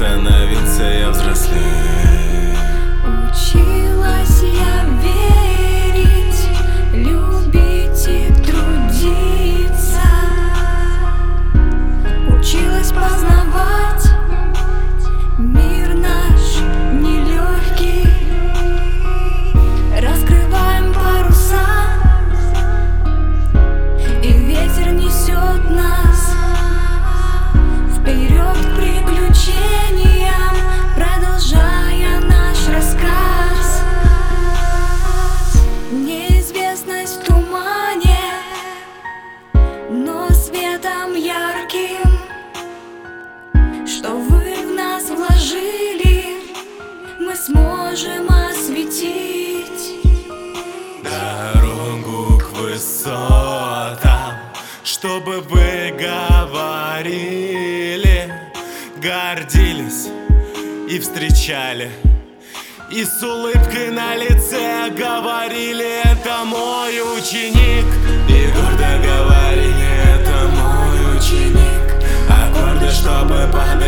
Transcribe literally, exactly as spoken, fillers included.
становиться я взрослее. Училась я верить, любить и трудиться. Училась познавать мир наш нелегкий. Раскрываем паруса, и ветер несет нас вперед к приключениям, продолжая наш рассказ. Неизвестность в тумане, но светом ярким, что вы в нас вложили, мы сможем осветить дорогу к высотам, чтобы вы говорили, гордились и встречали, и с улыбкой на лице говорили: это мой ученик. И гордо говорили: это мой ученик. Аккорды, чтобы подать